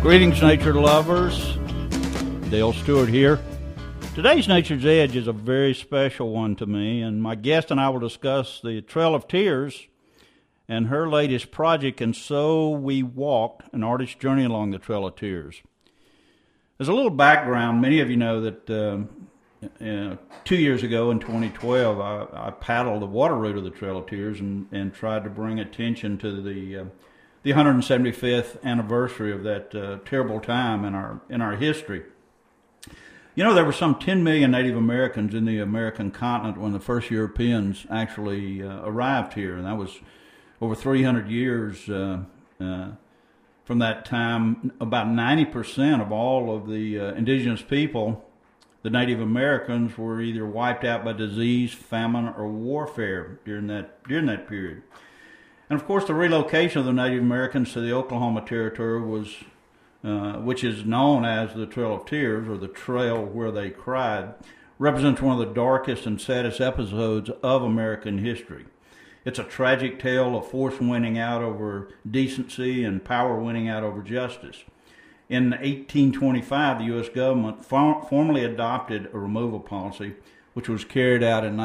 Greetings, nature lovers. Dale Stewart here. Today's Nature's Edge is a very special one to me, and my guest and I will discuss the Trail of Tears and her latest project, And So We Walked, an artist's journey along the Trail of Tears. As a little background, many of you know that 2 years ago in 2012, I paddled the water route of the Trail of Tears and tried to bring attention to the 175th anniversary of that terrible time in our history. You know, there were some 10 million Native Americans in the American continent when the first Europeans actually arrived here, and that was over 300 years from that time. About 90% of all of the indigenous people, the Native Americans, were either wiped out by disease, famine, or warfare during that period. And of course, the relocation of the Native Americans to the Oklahoma Territory was, which is known as the Trail of Tears, or the Trail Where They Cried, represents one of the darkest and saddest episodes of American history. It's a tragic tale of force winning out over decency and power winning out over justice. In 1825, the U.S. government formally adopted a removal policy, which was carried out in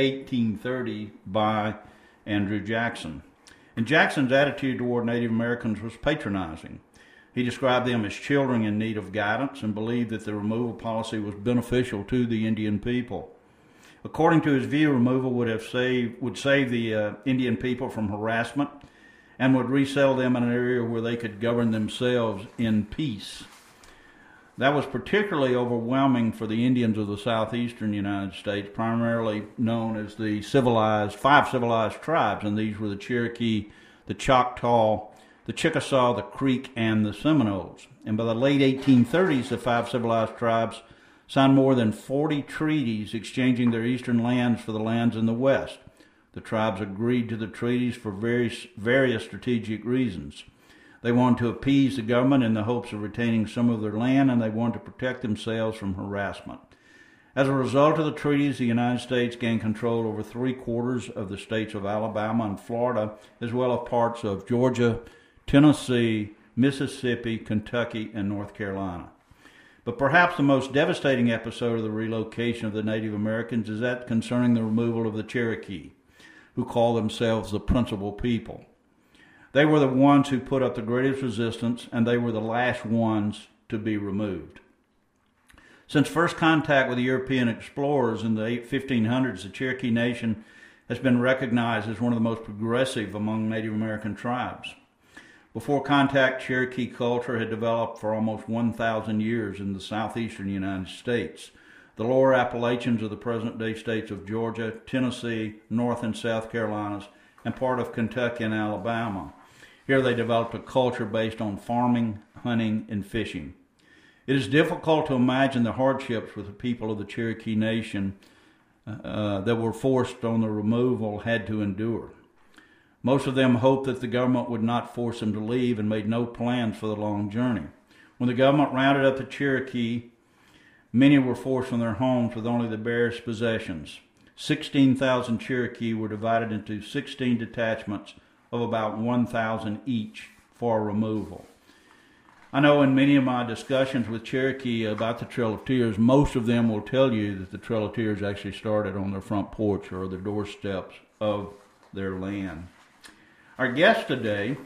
1830 by Andrew Jackson. And Jackson's attitude toward Native Americans was patronizing. He described them as children in need of guidance and believed that the removal policy was beneficial to the Indian people. According to his view, removal would save the Indian people from harassment and would resettle them in an area where they could govern themselves in peace. That was particularly overwhelming for the Indians of the southeastern United States, primarily known as the five civilized tribes, and these were the Cherokee, the Choctaw, the Chickasaw, the Creek, and the Seminoles. And by the late 1830s, the five civilized tribes signed more than 40 treaties exchanging their eastern lands for the lands in the west. The tribes agreed to the treaties for various strategic reasons. They wanted to appease the government in the hopes of retaining some of their land, and they wanted to protect themselves from harassment. As a result of the treaties, the United States gained control over 3/4 of the states of Alabama and Florida, as well as parts of Georgia, Tennessee, Mississippi, Kentucky, and North Carolina. But perhaps the most devastating episode of the relocation of the Native Americans is that concerning the removal of the Cherokee, who call themselves the principal people. They were the ones who put up the greatest resistance, and they were the last ones to be removed. Since first contact with the European explorers in the 1500s, the Cherokee Nation has been recognized as one of the most progressive among Native American tribes. Before contact, Cherokee culture had developed for almost 1,000 years in the southeastern United States. The lower Appalachians of the present-day states of Georgia, Tennessee, North and South Carolinas, and part of Kentucky and Alabama. Here they developed a culture based on farming, hunting, and fishing. It is difficult to imagine the hardships with the people of the Cherokee Nation that were forced on the removal had to endure. Most of them hoped that the government would not force them to leave and made no plans for the long journey. When the government rounded up the Cherokee, many were forced from their homes with only the barest possessions. 16,000 Cherokee were divided into 16 detachments of about 1,000 each for removal. I know in many of my discussions with Cherokee about the Trail of Tears, most of them will tell you that the Trail of Tears actually started on their front porch or the doorsteps of their land. Our guest today,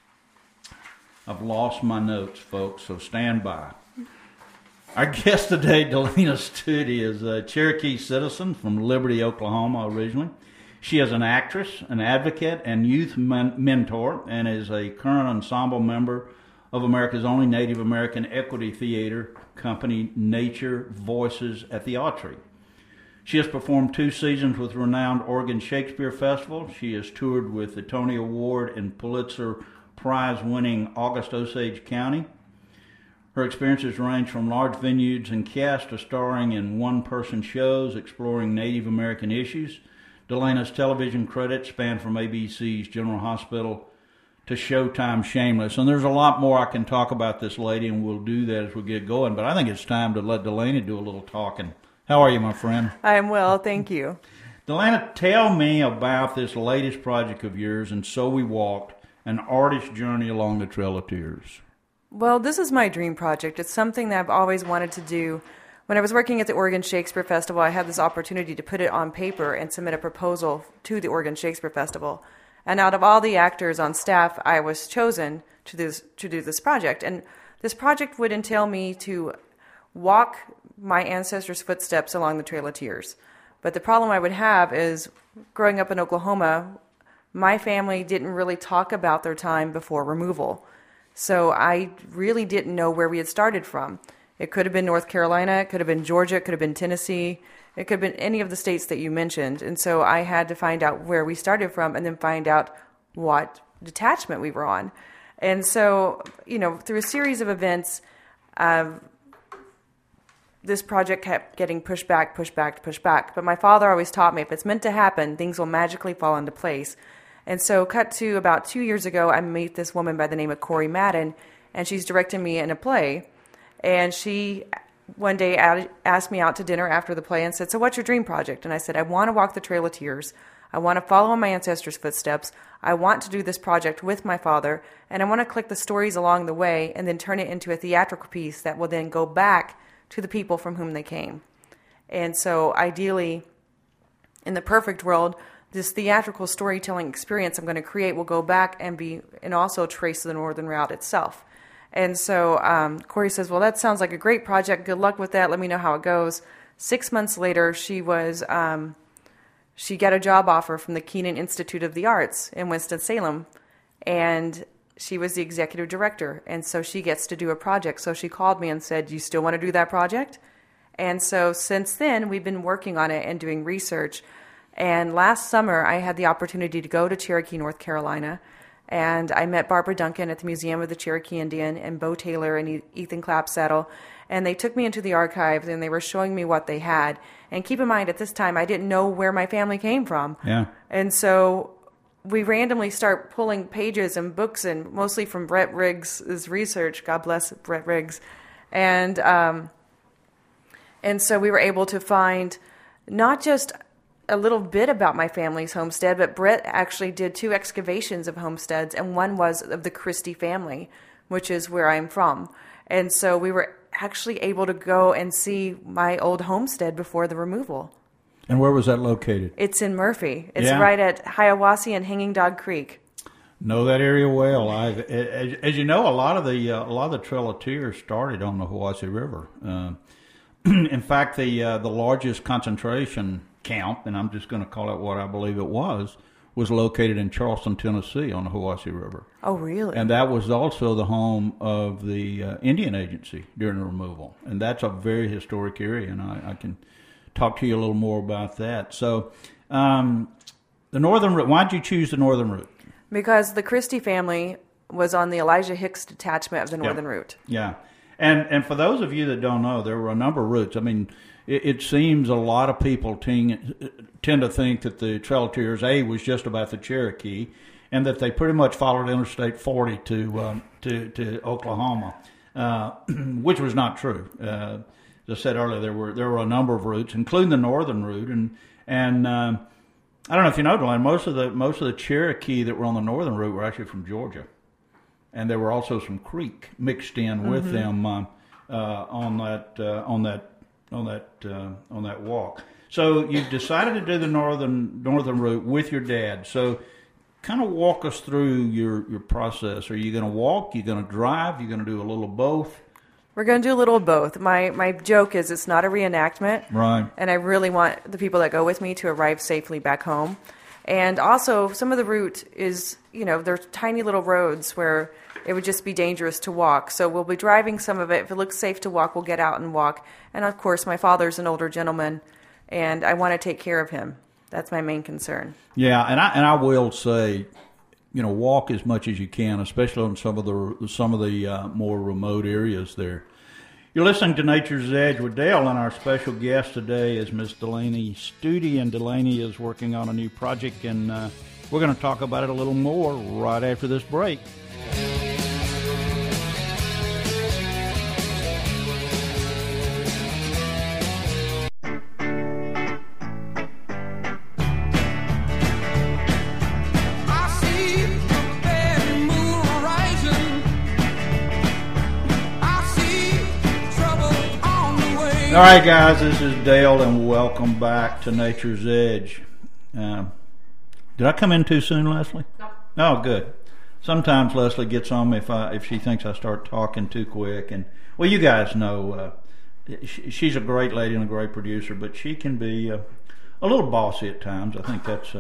I've lost my notes, folks, so stand by. Our guest today, Delana Stute, is a Cherokee citizen from Liberty, Oklahoma originally. She is an actress, an advocate, and youth mentor, and is a current ensemble member of America's only Native American equity theater company, Nature Voices at the Autry. She has performed 2 seasons with renowned Oregon Shakespeare Festival. She has toured with the Tony Award and Pulitzer Prize-winning August Osage County. Her experiences range from large venues and casts to starring in one-person shows exploring Native American issues. Delana's television credits span from ABC's General Hospital to Showtime Shameless. And there's a lot more I can talk about this lady, and we'll do that as we get going. But I think it's time to let Delana do a little talking. How are you, my friend? I'm well, thank you. Delana, tell me about this latest project of yours, And So We Walked, an artist's journey along the Trail of Tears. Well, this is my dream project. It's something that I've always wanted to do. When I was working at the Oregon Shakespeare Festival, I had this opportunity to put it on paper and submit a proposal to the Oregon Shakespeare Festival. And out of all the actors on staff, I was chosen to do this project. And this project would entail me to walk my ancestors' footsteps along the Trail of Tears. But the problem I would have is, growing up in Oklahoma, my family didn't really talk about their time before removal. So I really didn't know where we had started from. It could have been North Carolina, it could have been Georgia, it could have been Tennessee, it could have been any of the states that you mentioned. And so I had to find out where we started from and then find out what detachment we were on. And so, through a series of events, this project kept getting pushed back. But my father always taught me, if it's meant to happen, things will magically fall into place. And so cut to about 2 years ago, I meet this woman by the name of Corey Madden, and she's directing me in a play. And she one day asked me out to dinner after the play and said, "So what's your dream project?" And I said, "I want to walk the Trail of Tears. I want to follow in my ancestors' footsteps. I want to do this project with my father, and I want to collect the stories along the way and then turn it into a theatrical piece that will then go back to the people from whom they came." And so ideally, in the perfect world, this theatrical storytelling experience I'm going to create will go back and also trace the Northern Route itself. And so Corey says, "Well, that sounds like a great project. Good luck with that. Let me know how it goes." 6 months later, she got a job offer from the Kenan Institute of the Arts in Winston-Salem, and she was the executive director. And so she gets to do a project. So she called me and said, "You still want to do that project?" And so since then, we've been working on it and doing research. And last summer, I had the opportunity to go to Cherokee, North Carolina, and I met Barbara Duncan at the Museum of the Cherokee Indian and Bo Taylor and Ethan Clapsaddle, and they took me into the archives and they were showing me what they had. And keep in mind, at this time, I didn't know where my family came from. Yeah. And so we randomly start pulling pages and books, and mostly from Brett Riggs' research. God bless Brett Riggs. And so we were able to find not just a little bit about my family's homestead, but Brett actually did 2 excavations of homesteads, and one was of the Christie family, which is where I'm from. And so we were actually able to go and see my old homestead before the removal. And where was that located? It's in Murphy. It's right at Hiawassee and Hanging Dog Creek. Know that area well. As you know, a lot of the Trail of Tears started on the Hiawassee River. In fact, the largest concentration camp, and I'm just going to call it what I believe it was located in Charleston, Tennessee, on the Hiawassee River. Oh, really? And that was also the home of the Indian Agency during the removal. And that's a very historic area, and I can talk to you a little more about that. So, the Northern Route, why did you choose the Northern Route? Because the Christie family was on the Elijah Hicks detachment of the Northern Route. Yeah. And for those of you that don't know, there were a number of routes. I mean, it seems a lot of people tend to think that the Trail of Tears, was just about the Cherokee, and that they pretty much followed Interstate 40 to Oklahoma, which was not true. As I said earlier, there were a number of routes, including the Northern Route, and I don't know if you know, Delaney, most of the Cherokee that were on the Northern Route were actually from Georgia, and there were also some Creek mixed in with them on that walk. So you decided to do the northern route with your dad. So kind of walk us through your process. Are you going to walk? Are you going to drive? Are you going to do a little of both? We're going to do a little of both. My joke is it's not a reenactment. Right. And I really want the people that go with me to arrive safely back home. And also, some of the route is, there's tiny little roads where it would just be dangerous to walk. So we'll be driving some of it. If it looks safe to walk, we'll get out and walk. And of course, my father's an older gentleman, and I want to take care of him. That's my main concern. Yeah, and I will say, walk as much as you can, especially on some of the more remote areas there. You're listening to Nature's Edge with Dale, and our special guest today is Miss Delaney Stute, and Delaney is working on a new project, and we're going to talk about it a little more right after this break. All right, guys, this is Dale, and welcome back to Nature's Edge. Did I come in too soon, Leslie? No. Oh, good. Sometimes Leslie gets on me if she thinks I start talking too quick. And well, you guys know she's a great lady and a great producer, but she can be a little bossy at times. I think that's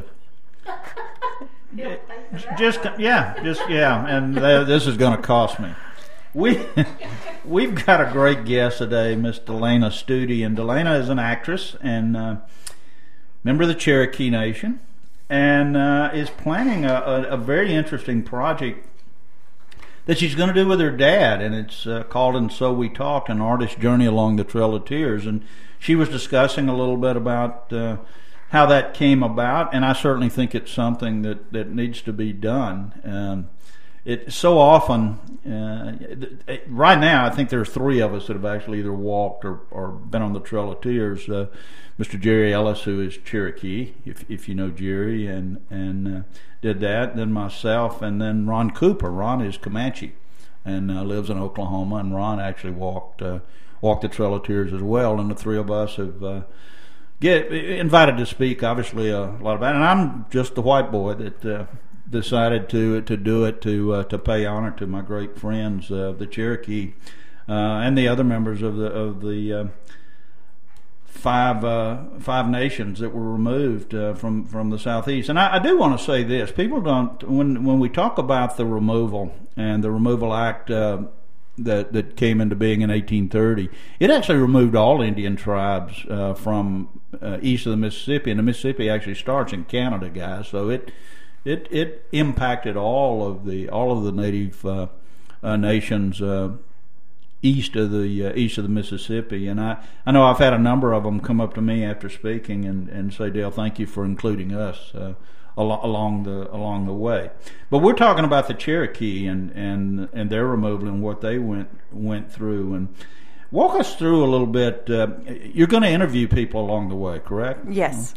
and this is going to cost me. We've got a great guest today, Miss Delana Stute, and Delana is an actress and member of the Cherokee Nation, and is planning a very interesting project that she's going to do with her dad, and it's called "And So We Talked: An Artist's Journey Along the Trail of Tears." And she was discussing a little bit about how that came about, and I certainly think it's something that needs to be done. It so often, right now, I think there's three of us that have actually either walked or been on the Trail of Tears. Mr. Jerry Ellis, who is Cherokee, if you know Jerry, and did that. Then myself, and then Ron Cooper. Ron is Comanche and lives in Oklahoma, and Ron actually walked the Trail of Tears as well. And the three of us have get invited to speak, obviously, a lot about it. And I'm just the white boy that decided to do it to pay honor to my great friends, the Cherokee, and the other members of the five nations that were removed from the Southeast. And I do want to say this: people don't, when we talk about the removal and the Removal Act that came into being in 1830, it actually removed all Indian tribes from east of the Mississippi, and the Mississippi actually starts in Canada, guys. So it impacted all of the native nations east of the Mississippi. And I know I've had a number of them come up to me after speaking and say, Dale, thank you for including us along the way. But we're talking about the Cherokee and their removal and what they went through. And walk us through a little bit. You're going to interview people along the way, correct? Yes.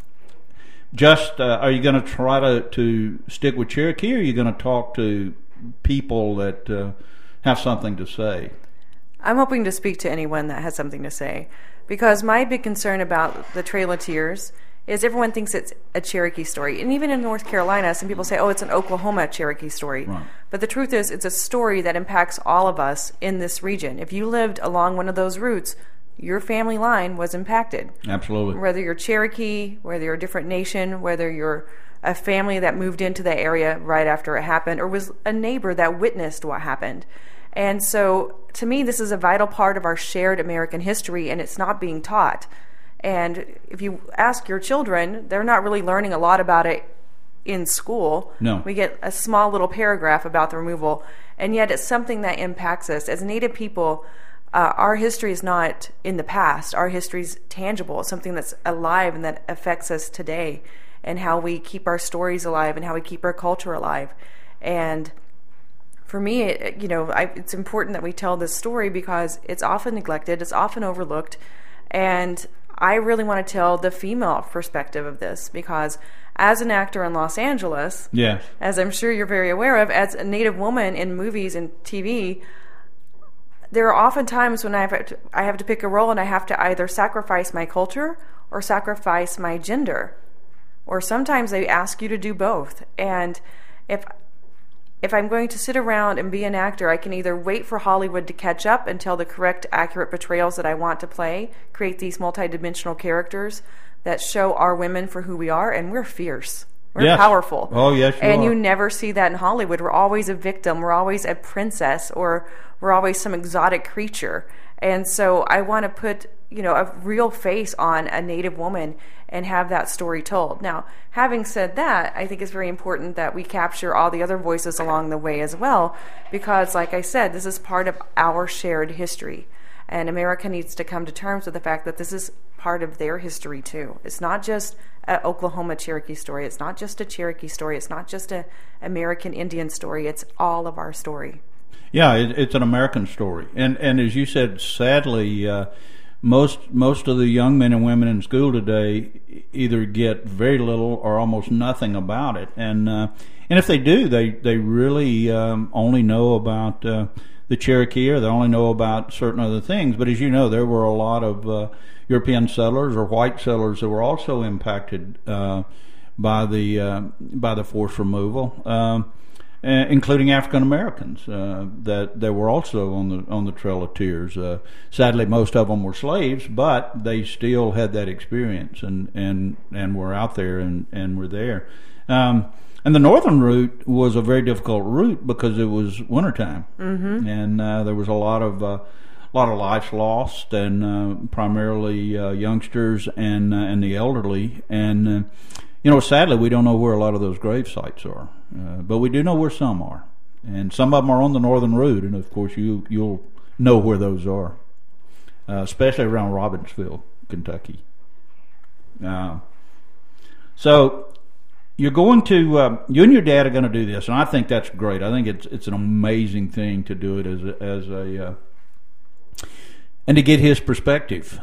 Just are you going to try to stick with Cherokee, or are you going to talk to people that have something to say? I'm hoping to speak to anyone that has something to say, because my big concern about the Trail of Tears is everyone thinks it's a Cherokee story. And even in North Carolina, some people say, oh, it's an Oklahoma Cherokee story. Right. But the truth is, it's a story that impacts all of us in this region. If you lived along one of those routes, your family line was impacted. Absolutely. Whether you're Cherokee, whether you're a different nation, whether you're a family that moved into the area right after it happened, or was a neighbor that witnessed what happened. And so, to me, this is a vital part of our shared American history, and it's not being taught. And if you ask your children, they're not really learning a lot about it in school. No. We get a small little paragraph about the removal, and yet it's something that impacts us. As Native people, our history is not in the past. Our history is tangible. It's something that's alive and that affects us today, and how we keep our stories alive and how we keep our culture alive. And for me, it's important that we tell this story because it's often neglected, it's often overlooked, and I really want to tell the female perspective of this, because as an actor in Los Angeles, yes, as I'm sure you're very aware of, as a Native woman in movies and TV, there are often times when I have to pick a role and I have to either sacrifice my culture or sacrifice my gender. Or sometimes they ask you to do both. And if I'm going to sit around and be an actor, I can either wait for Hollywood to catch up and tell the correct, accurate portrayals that I want to play, create these multidimensional characters that show our women for who we are, and we're fierce. We're powerful. Oh, yes, you never see that in Hollywood. We're always a victim. We're always a princess, or we're always some exotic creature. And so I want to put, a real face on a Native woman and have that story told. Now, having said that, I think it's very important that we capture all the other voices along the way as well, because, like I said, this is part of our shared history. And America needs to come to terms with the fact that this is part of their history too. It's not just an Oklahoma Cherokee story. It's not just a Cherokee story. It's not just an American Indian story. It's all of our story. Yeah, it's an American story. And as you said, sadly, most of the young men and women in school today either get very little or almost nothing about it. And if they do, they really only know about the Cherokee, or they only know about certain other things. But as you know, there were a lot of European settlers or white settlers that were also impacted by the forced removal, including African Americans that were also on the Trail of Tears. Sadly, most of them were slaves, but they still had that experience and were out there and were there. And the northern route was a very difficult route because it was wintertime, and there was a lot of lives lost, and primarily youngsters and the elderly. And sadly, we don't know where a lot of those grave sites are, but we do know where some are, and some of them are on the northern route. And of course, you'll know where those are, especially around Robbinsville, Kentucky. So. You're going to, you and your dad are going to do this, and I think that's great. I think it's an amazing thing to do it and to get his perspective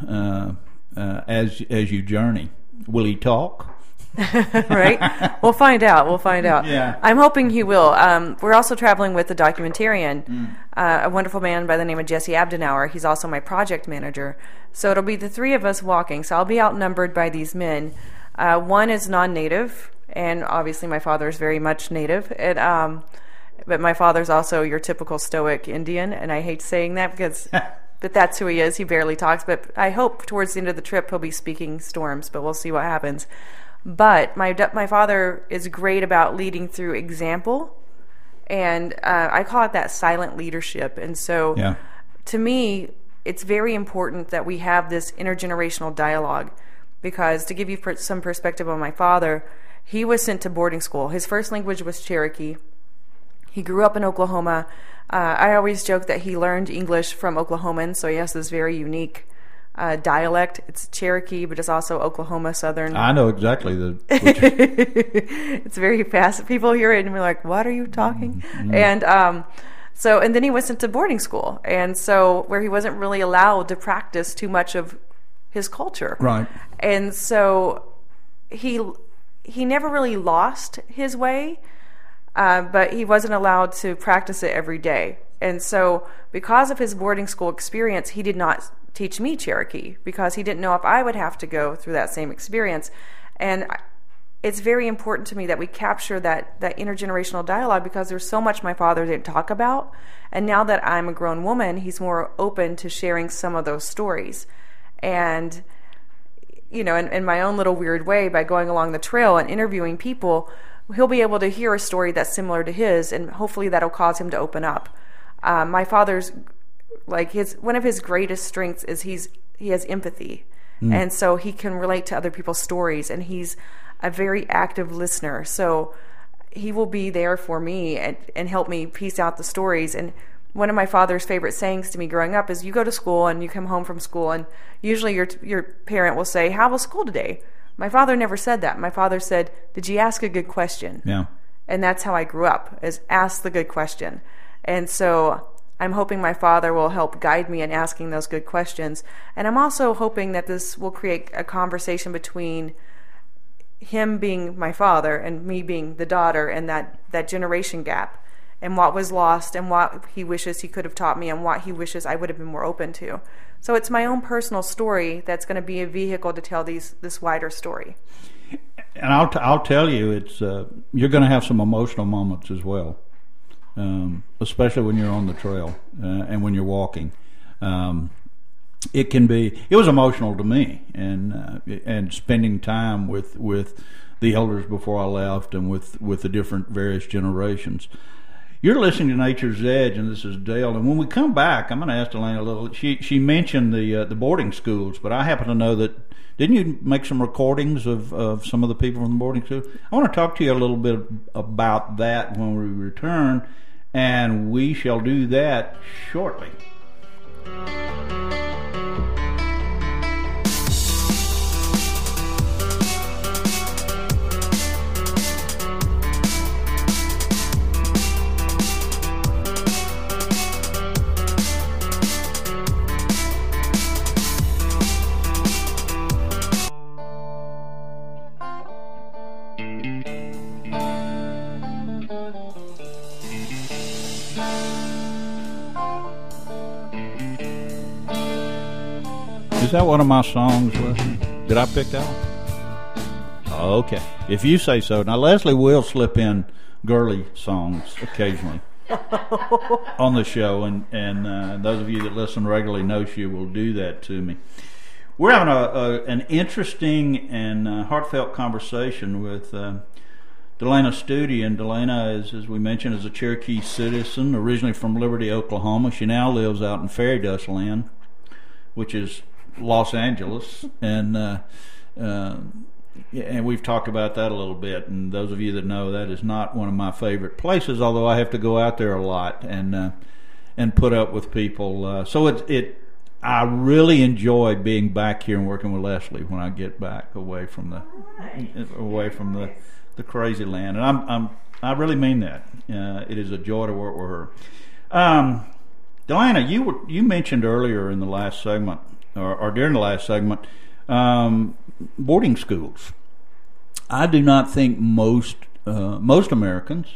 as you journey. Will he talk? Right? We'll find out. Yeah. I'm hoping he will. We're also traveling with a documentarian, a wonderful man by the name of Jesse Abdenauer. He's also my project manager. So it'll be the three of us walking. So I'll be outnumbered by these men. One is non-native. And obviously my father is very much native. But my father's also your typical stoic Indian, and I hate saying that but that's who he is. He barely talks. But I hope towards the end of the trip he'll be speaking storms, but we'll see what happens. But my father is great about leading through example, and I call it that silent leadership. And so to me, it's very important that we have this intergenerational dialogue, because to give you some perspective on my father, he was sent to boarding school. His first language was Cherokee. He grew up in Oklahoma. I always joke that he learned English from Oklahomans, so he has this very unique dialect. It's Cherokee, but it's also Oklahoma Southern. I know exactly It's very fast. People hear it and we're like, "What are you talking?" Mm-hmm. And then he was sent to boarding school, and so where he wasn't really allowed to practice too much of his culture. Right. And so he never really lost his way, but he wasn't allowed to practice it every day. And so because of his boarding school experience, he did not teach me Cherokee, because he didn't know if I would have to go through that same experience. And it's very important to me that we capture that intergenerational dialogue, because there's so much my father didn't talk about. And now that I'm a grown woman, he's more open to sharing some of those stories. And in my own little weird way, by going along the trail and interviewing people, he'll be able to hear a story that's similar to his, and hopefully that'll cause him to open up. My father's, one of his greatest strengths is he has empathy, and so he can relate to other people's stories, and he's a very active listener. So he will be there for me and help me piece out the stories. And one of my father's favorite sayings to me growing up is, you go to school and you come home from school, and usually your parent will say, "How was school today?" My father never said that. My father said, "Did you ask a good question?" Yeah. And that's how I grew up, is ask the good question. And so I'm hoping my father will help guide me in asking those good questions. And I'm also hoping that this will create a conversation between him being my father and me being the daughter, and that generation gap, and what was lost, and what he wishes he could have taught me, and what he wishes I would have been more open to. So it's my own personal story that's going to be a vehicle to tell this wider story. And I'll tell you, it's you're going to have some emotional moments as well, especially when you're on the trail and when you're walking. It was emotional to me, and spending time with the elders before I left, and with the different various generations. You're listening to Nature's Edge, and this is Dale. And when we come back, I'm going to ask Delaney a little. She mentioned the boarding schools, but I happen to know that, didn't you make some recordings of some of the people from the boarding school? I want to talk to you a little bit about that when we return, and we shall do that shortly. that one of my songs, Leslie? Did I pick that one? Okay. If you say so. Now, Leslie will slip in girly songs occasionally on the show, and those of you that listen regularly know she will do that to me. We're having an interesting and heartfelt conversation with Delana Studi. And Delana, as we mentioned, is a Cherokee citizen, originally from Liberty, Oklahoma. She now lives out in Fairy Dust Land, which is Los Angeles, and we've talked about that a little bit. And those of you that know, that is not one of my favorite places, although I have to go out there a lot and put up with people. So I really enjoy being back here and working with Leslie when I get back away from the crazy land, and I really mean that. It is a joy to work with her. Delana, you mentioned earlier in the last segment, or during the last segment, boarding schools. I do not think most Americans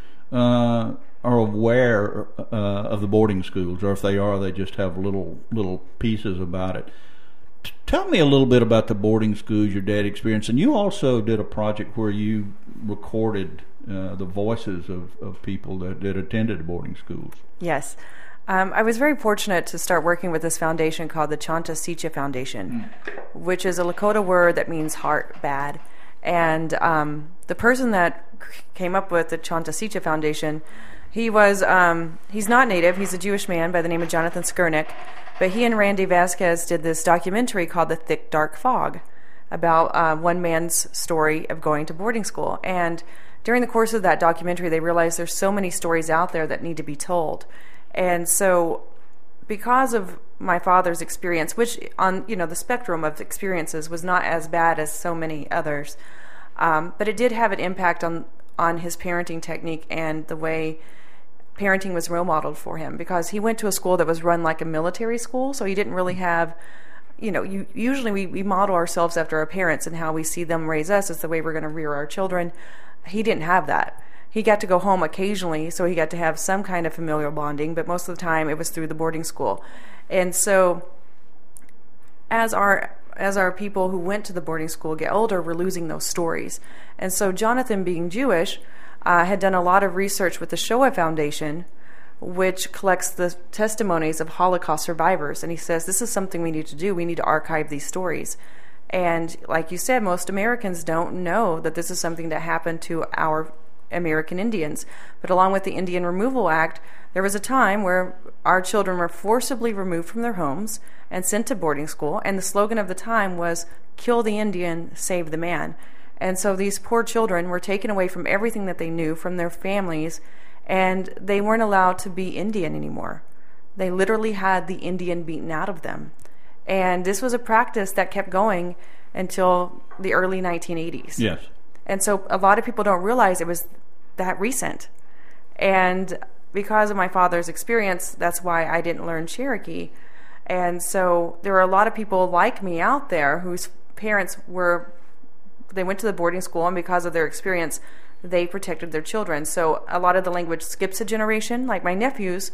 are aware of the boarding schools, or if they are, they just have little pieces about it. Tell me a little bit about the boarding schools your dad experienced, and you also did a project where you recorded the voices of people that attended boarding schools. Yes. I was very fortunate to start working with this foundation called the Chanta Sicha Foundation, which is a Lakota word that means heart, bad. And the person that came up with the Chanta Sicha Foundation, he's not Native. He's a Jewish man by the name of Jonathan Skurnick. But he and Randy Vasquez did this documentary called The Thick, Dark Fog about one man's story of going to boarding school. And during the course of that documentary, they realized there's so many stories out there that need to be told. And so because of my father's experience, which on the spectrum of experiences was not as bad as so many others, but it did have an impact on his parenting technique and the way parenting was role modeled for him, because he went to a school that was run like a military school, so he didn't really have, usually we model ourselves after our parents and how we see them raise us is the way we're going to rear our children. He didn't have that. He got to go home occasionally, so he got to have some kind of familial bonding, but most of the time it was through the boarding school. And so as our people who went to the boarding school get older, we're losing those stories. And so Jonathan, being Jewish, had done a lot of research with the Shoah Foundation, which collects the testimonies of Holocaust survivors. And he says, this is something we need to do. We need to archive these stories. And like you said, most Americans don't know that this is something that happened to our American Indians. But along with the Indian Removal Act, there was a time where our children were forcibly removed from their homes and sent to boarding school. And the slogan of the time was, kill the Indian, save the man. And so these poor children were taken away from everything that they knew, from their families, and they weren't allowed to be Indian anymore. They literally had the Indian beaten out of them. And this was a practice that kept going until the early 1980s. Yes. And so a lot of people don't realize it was that recent. And because of my father's experience, that's why I didn't learn Cherokee. And so there are a lot of people like me out there whose parents they went to the boarding school, and because of their experience, they protected their children. So a lot of the language skips a generation. Like my nephews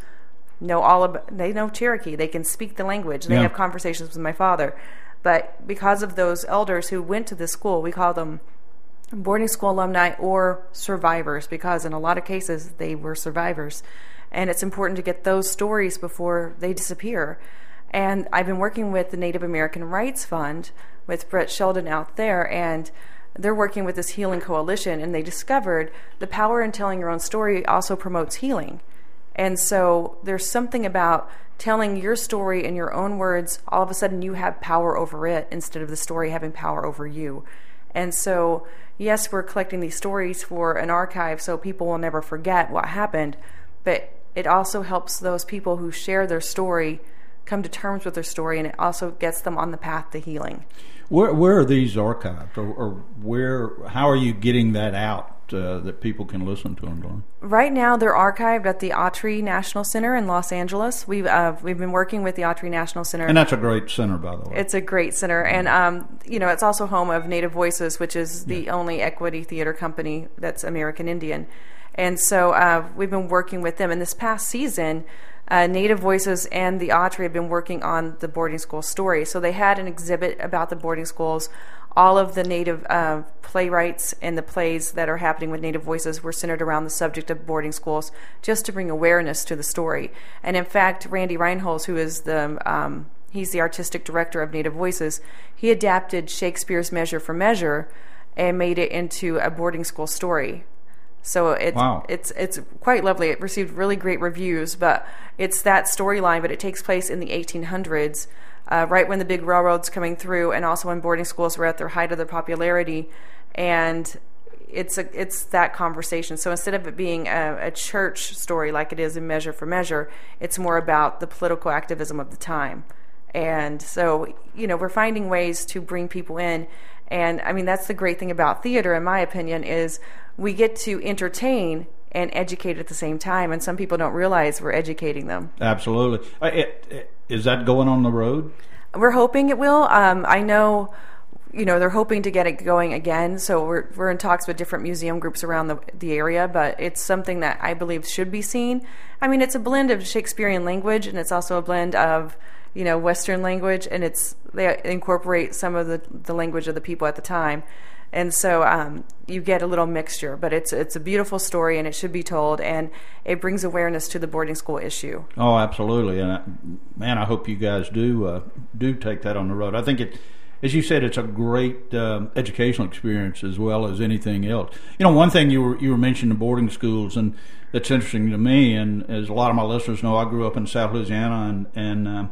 they know Cherokee. They can speak the language. They have conversations with my father. But because of those elders who went to this school, we call them boarding school alumni or survivors, because in a lot of cases they were survivors. And it's important to get those stories before they disappear. And I've been working with the Native American Rights Fund with Brett Sheldon out there, and they're working with this healing coalition, and they discovered the power in telling your own story also promotes healing. And so there's something about telling your story in your own words. All of a sudden you have power over it instead of the story having power over you. And so, yes, we're collecting these stories for an archive so people will never forget what happened, but it also helps those people who share their story come to terms with their story, and it also gets them on the path to healing. Where are these archived, or how are you getting that out that people can listen to them, Dawn? Right now, they're archived at the Autry National Center in Los Angeles. We've been working with the Autry National Center, and that's a great center, by the way. It's a great center, and it's also home of Native Voices, which is the only equity theater company that's American Indian. And so we've been working with them. And this past season, Native Voices and the Autry have been working on the boarding school story. So they had an exhibit about the boarding schools. All of the Native playwrights and the plays that are happening with Native Voices were centered around the subject of boarding schools, just to bring awareness to the story. And in fact, Randy Reinholz, who is he's the artistic director of Native Voices, he adapted Shakespeare's Measure for Measure and made it into a boarding school story. So it's quite lovely. It received really great reviews, but it's that storyline, but it takes place in the 1800s, right when the big railroad's coming through, and also when boarding schools were at their height of their popularity. And it's that conversation. So instead of it being a church story like it is in Measure for Measure, it's more about the political activism of the time. And so, we're finding ways to bring people in. And I mean, that's the great thing about theater, in my opinion, is we get to entertain and educate at the same time. And some people don't realize we're educating them. Absolutely. Is that going on the road? We're hoping it will. I know, they're hoping to get it going again. So we're in talks with different museum groups around the area, but it's something that I believe should be seen. I mean, it's a blend of Shakespearean language, and it's also a blend of Western language, and they incorporate some of the language of the people at the time, and so you get a little mixture. But it's a beautiful story, and it should be told, and it brings awareness to the boarding school issue. Oh, absolutely, and I hope you guys do take that on the road. I think as you said, it's a great educational experience as well as anything else. One thing you were mentioning boarding schools, and that's interesting to me, and as a lot of my listeners know, I grew up in South Louisiana and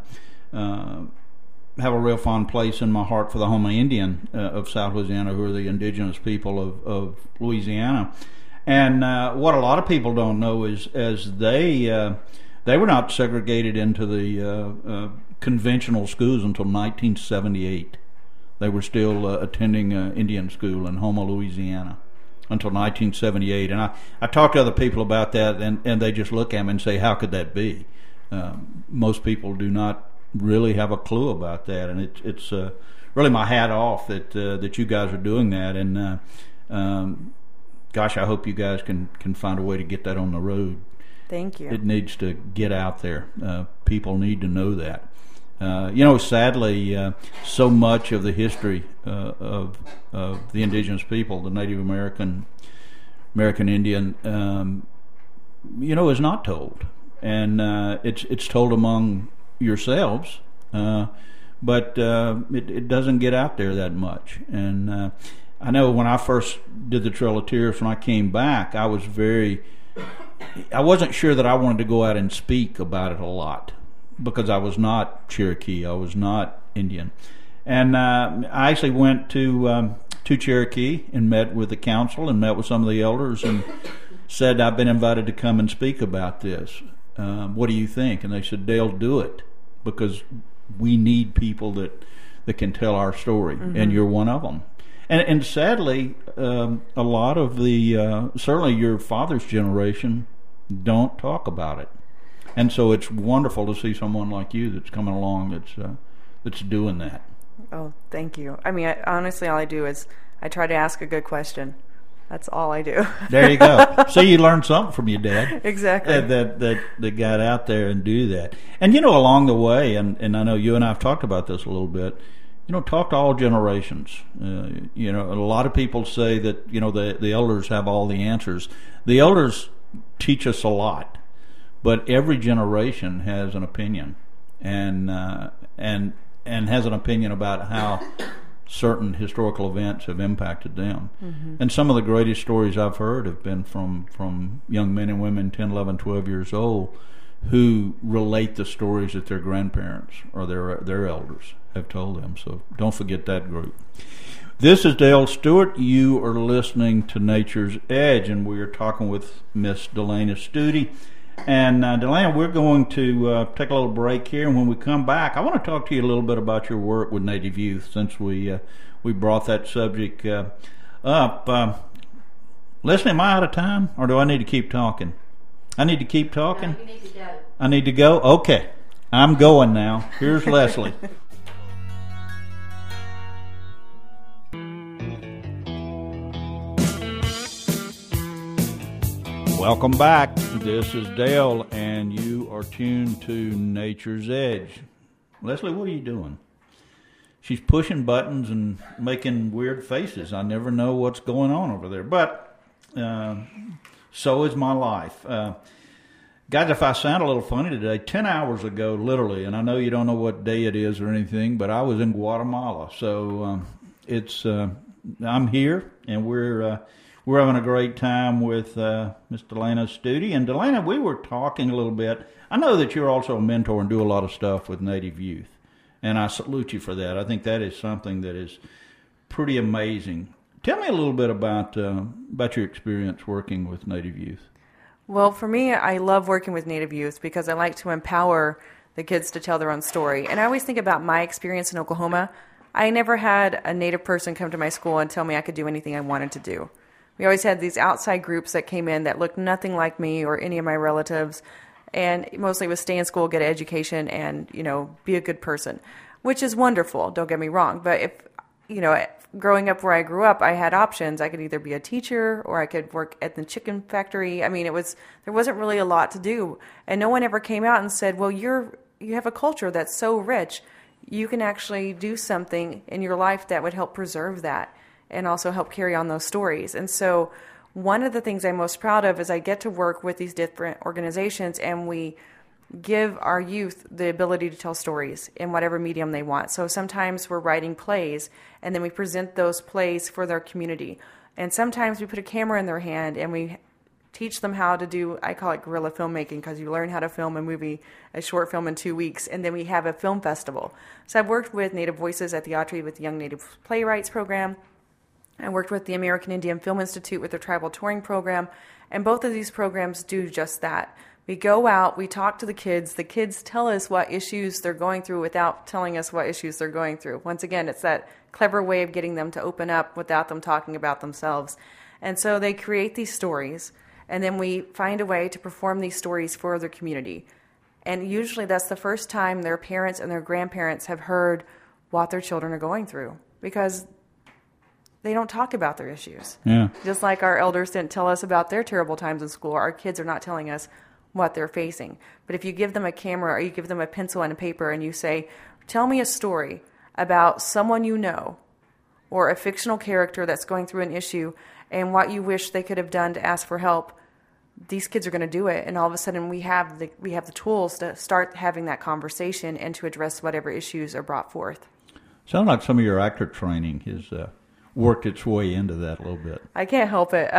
have a real fond place in my heart for the Houma Indian of South Louisiana, who are the indigenous people of Louisiana. And what a lot of people don't know is as they were not segregated into the conventional schools until 1978. They were still attending Indian school in Houma, Louisiana, until 1978. And I talk to other people about that, and they just look at me and say, how could that be? Most people do not really have a clue about that, and it's really my hat off that you guys are doing that. And gosh, I hope you guys can find a way to get that on the road. Thank you. It needs to get out there. People need to know that. Sadly, so much of the history of the indigenous people, the Native American Indian, is not told, and it's told among yourselves, but it doesn't get out there that much. And I know when I first did the Trail of Tears, when I came back, I wasn't sure that I wanted to go out and speak about it a lot, because I was not Cherokee, I was not Indian. And I actually went to Cherokee and met with the council and met with some of the elders and said, I've been invited to come and speak about this. What do you think? And they said, Dale, do it, because we need people that can tell our story, and you're one of them. And sadly, a lot of the, certainly your father's generation, don't talk about it. And so it's wonderful to see someone like you that's coming along that's doing that. Oh, thank you. I mean, honestly, all I do is I try to ask a good question. That's all I do. There you go. So you learned something from your dad. Exactly. That got out there and do that. And, along the way, and I know you and I have talked about this a little bit, talk to all generations. A lot of people say that, the elders have all the answers. The elders teach us a lot. But every generation has an opinion, and has an opinion about how certain historical events have impacted them. And some of the greatest stories I've heard have been from young men and women 10, 11, 12 years old who relate the stories that their grandparents or their elders have told them. So don't forget that group. This is Dale Stewart. You are listening to Nature's Edge, and we are talking with Miss Delana Stute. And Delana, we're going to take a little break here, and when we come back, I want to talk to you a little bit about your work with Native youth, since we brought that subject up. Leslie, am I out of time, or do I need to keep talking? I need to keep talking? No, you need to go. I need to go? Okay. I'm going now. Here's Leslie. Welcome back. This is Dale, and you are tuned to Nature's Edge. Leslie, what are you doing? She's pushing buttons and making weird faces. I never know what's going on over there. But so is my life. Guys, if I sound a little funny today, 10 hours ago, literally, and I know you don't know what day it is or anything, but I was in Guatemala. So I'm here, and we're having a great time with Miss Delana Studi. And Delana, we were talking a little bit. I know that you're also a mentor and do a lot of stuff with Native youth. And I salute you for that. I think that is something that is pretty amazing. Tell me a little bit about your experience working with Native youth. Well, for me, I love working with Native youth because I like to empower the kids to tell their own story. And I always think about my experience in Oklahoma. I never had a Native person come to my school and tell me I could do anything I wanted to do. We always had these outside groups that came in that looked nothing like me or any of my relatives. And mostly it was stay in school, get an education, and, be a good person, which is wonderful. Don't get me wrong. But if, growing up where I grew up, I had options. I could either be a teacher or I could work at the chicken factory. I mean, there wasn't really a lot to do. And no one ever came out and said, well, you have a culture that's so rich. You can actually do something in your life that would help preserve that and also help carry on those stories. And so one of the things I'm most proud of is I get to work with these different organizations, and we give our youth the ability to tell stories in whatever medium they want. So sometimes we're writing plays, and then we present those plays for their community. And sometimes we put a camera in their hand, and we teach them how to do, I call it guerrilla filmmaking, because you learn how to film a short film in 2 weeks, and then we have a film festival. So I've worked with Native Voices at the Autry with the Young Native Playwrights program. I worked with the American Indian Film Institute with their tribal touring program, and both of these programs do just that. We go out, we talk to the kids tell us what issues they're going through without telling us what issues they're going through. Once again, it's that clever way of getting them to open up without them talking about themselves. And so they create these stories, and then we find a way to perform these stories for their community. And usually that's the first time their parents and their grandparents have heard what their children are going through, because they don't talk about their issues. Yeah. Just like our elders didn't tell us about their terrible times in school, our kids are not telling us what they're facing. But if you give them a camera or you give them a pencil and a paper and you say, tell me a story about someone you know or a fictional character that's going through an issue and what you wish they could have done to ask for help, these kids are going to do it. And all of a sudden we have the tools to start having that conversation and to address whatever issues are brought forth. Sounds like some of your actor training has worked its way into that a little bit. I can't help it.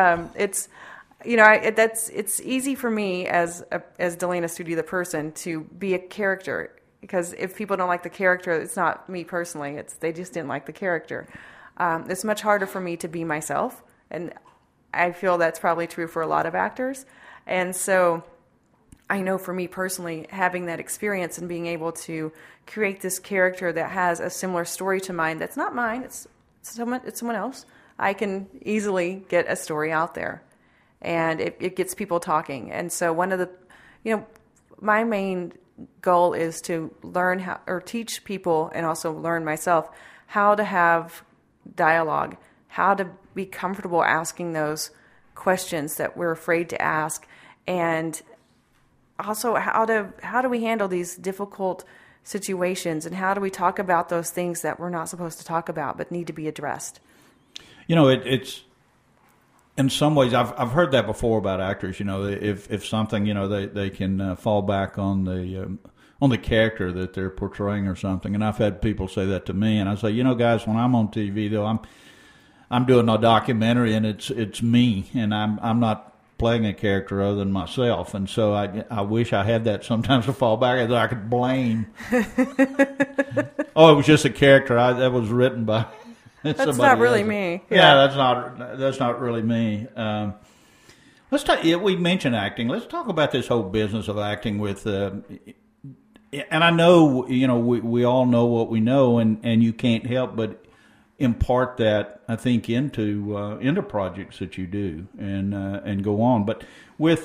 It's easy for me as Delana Studi, the person, to be a character, because if people don't like the character, it's not me personally. They just didn't like the character. It's much harder for me to be myself, and I feel that's probably true for a lot of actors. And so I know for me personally, having that experience and being able to create this character that has a similar story to mine, that's not mine, it's someone else, I can easily get a story out there, and it gets people talking. And so one of the, my main goal is to learn how, or teach people, and also learn myself, how to have dialogue, how to be comfortable asking those questions that we're afraid to ask, and also how do we handle these difficult situations, and how do we talk about those things that we're not supposed to talk about but need to be addressed. It's in some ways I've heard that before about actors. If something, they can fall back on the character that they're portraying or something. And I've had people say that to me, and I say, guys, when I'm on TV though, I'm doing a documentary, and it's me, and I'm not playing a character other than myself. And so I wish I had that sometimes to fall back that I could blame. Oh, it was just a character that was written by that's not really me. Yeah, that's not really me. Let's talk. We mentioned acting. Let's talk about this whole business of acting with. And I know we all know what we know, and you can't help but impart that, I think, into projects that you do and go on. But with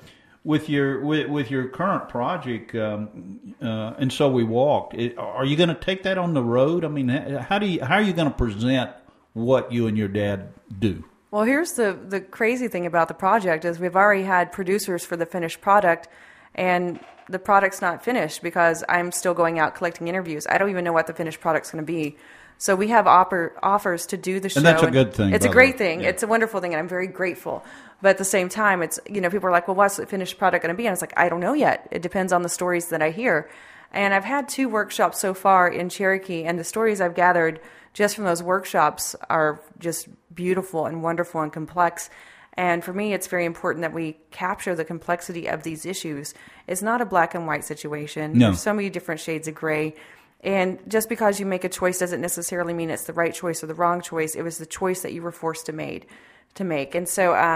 your current project, and so we walked. Are you going to take that on the road? I mean, how are you going to present what you and your dad do? Well, here's the crazy thing about the project is we've already had producers for the finished product, and the product's not finished because I'm still going out collecting interviews. I don't even know what the finished product's going to be. So we have offers to do the show. And that's a good thing. It's a great thing. Yeah. It's a wonderful thing, and I'm very grateful. But at the same time, it's, people are like, well, what's the finished product going to be? And it's like, I don't know yet. It depends on the stories that I hear. And I've had 2 workshops so far in Cherokee, and the stories I've gathered just from those workshops are just beautiful and wonderful and complex. And for me, it's very important that we capture the complexity of these issues. It's not a black and white situation. No. There's so many different shades of gray. And just because you make a choice doesn't necessarily mean it's the right choice or the wrong choice. It was the choice that you were forced to make. And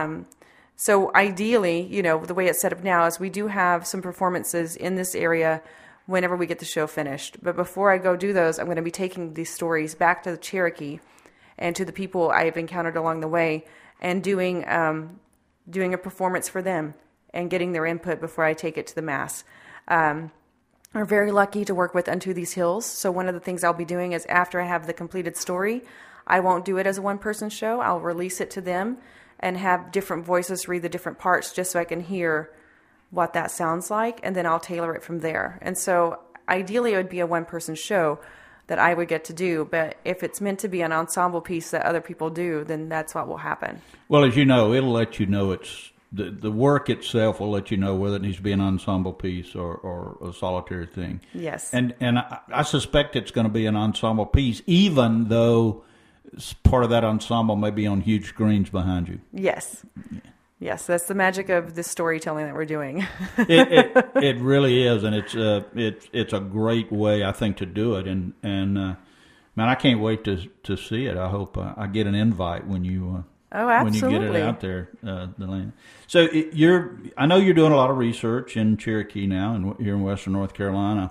so ideally, the way it's set up now is we do have some performances in this area whenever we get the show finished. But before I go do those, I'm going to be taking these stories back to the Cherokee and to the people I have encountered along the way, and doing a performance for them and getting their input before I take it to the mass. We're very lucky to work with Unto These Hills. So one of the things I'll be doing is after I have the completed story, I won't do it as a one-person show. I'll release it to them and have different voices read the different parts just so I can hear what that sounds like, and then I'll tailor it from there. And so ideally it would be a one-person show that I would get to do, but if it's meant to be an ensemble piece that other people do, then that's what will happen. Well, as you know, it'll let you know it's the work itself will let you know whether it needs to be an ensemble piece or a solitary thing. Yes. And I suspect it's going to be an ensemble piece, even though part of that ensemble may be on huge screens behind you. Yes. Yeah. Yes, that's the magic of the storytelling that we're doing. it really is, and it's a great way, I think, to do it. And man, I can't wait to see it. I hope I get an invite when you absolutely. When you get it out there, Delana. So I know you're doing a lot of research in Cherokee now, and here in Western North Carolina.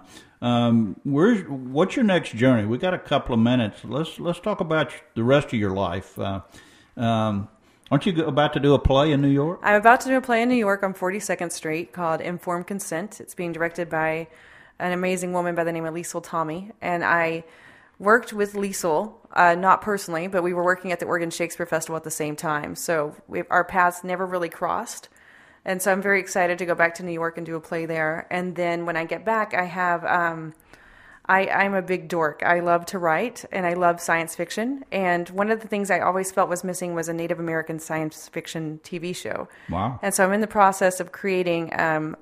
What's your next journey? We got a couple of minutes. Let's talk about the rest of your life. Aren't you about to do a play in New York? I'm about to do a play in New York on 42nd Street called Informed Consent. It's being directed by an amazing woman by the name of Liesl Tommy. And I worked with Liesl, not personally, but we were working at the Oregon Shakespeare Festival at the same time. So our paths never really crossed. And so I'm very excited to go back to New York and do a play there. And then when I get back, I have... I'm a big dork. I love to write, and I love science fiction. And one of the things I always felt was missing was a Native American science fiction TV show. Wow. And so I'm in the process of creating,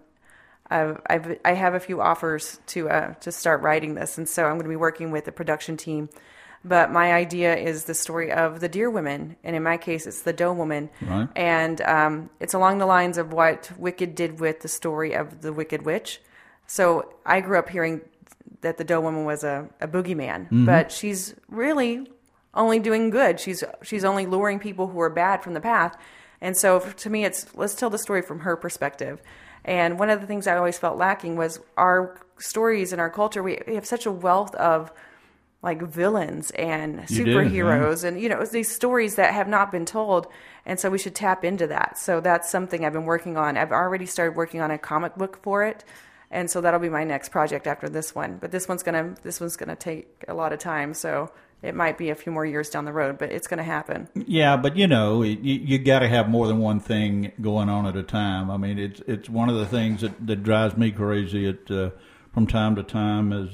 I have a few offers to start writing this. And so I'm going to be working with the production team. But my idea is the story of the Deer Women. And in my case, it's the Doe Woman. Right. And it's along the lines of what Wicked did with the story of the Wicked Witch. So I grew up hearing that the Doe Woman was a boogeyman, mm-hmm. but she's really only doing good. She's only luring people who are bad from the path. And so to me, let's tell the story from her perspective. And one of the things I always felt lacking was our stories and our culture. We have such a wealth of like villains and superheroes and, these stories that have not been told. And so we should tap into that. So that's something I've been working on. I've already started working on a comic book for it. And so that'll be my next project after this one. But this one's gonna take a lot of time, so it might be a few more years down the road, but it's gonna happen. Yeah, but you got to have more than one thing going on at a time. I mean, it's one of the things that drives me crazy from time to time is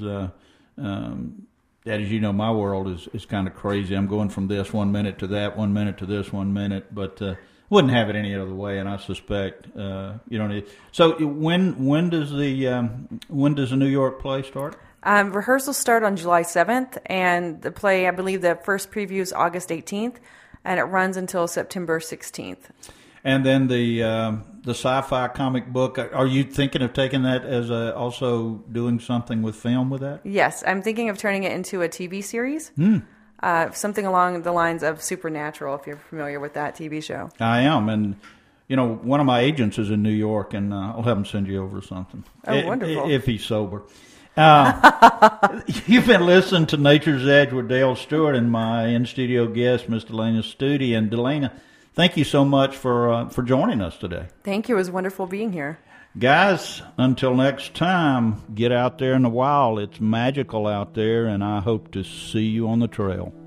that, as you know, my world is kind of crazy. I'm going from this 1 minute to that 1 minute to this 1 minute, but wouldn't have it any other way, and I suspect you don't need. So when does the New York play start? Rehearsals start on July 7th, and the play, I believe, the first preview is August 18th, and it runs until September 16th. And then the sci-fi comic book. Are you thinking of taking that as also doing something with film with that? Yes, I'm thinking of turning it into a TV series. Something along the lines of Supernatural, if you're familiar with that TV show. I am, and one of my agents is in New York, and I'll have him send you over something. Oh, wonderful. If he's sober. You've been listening to Nature's Edge with Dale Stewart and my in-studio guest, Miss Delana Studi. And Delana, thank you so much for joining us today. Thank you. It was wonderful being here. Guys, until next time, get out there in the wild. It's magical out there, and I hope to see you on the trail.